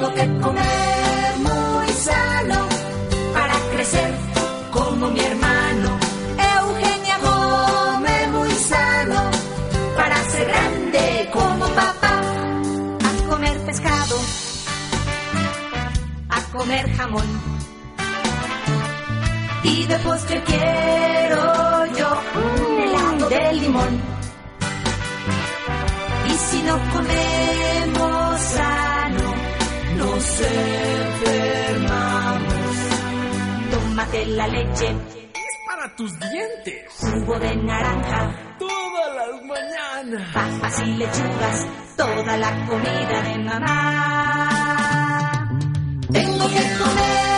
Tengo que comer muy sano para crecer como mi hermano. Eugenia come muy sano para ser grande como papá. A comer pescado, a comer jamón, y de postre quiero yo un helado de limón. Y si no comemos sano, nos enfermamos. Tómate la leche, es para tus dientes. Jugo de naranja, todas las mañanas. Papas y lechugas, toda la comida de mamá. Tengo que comer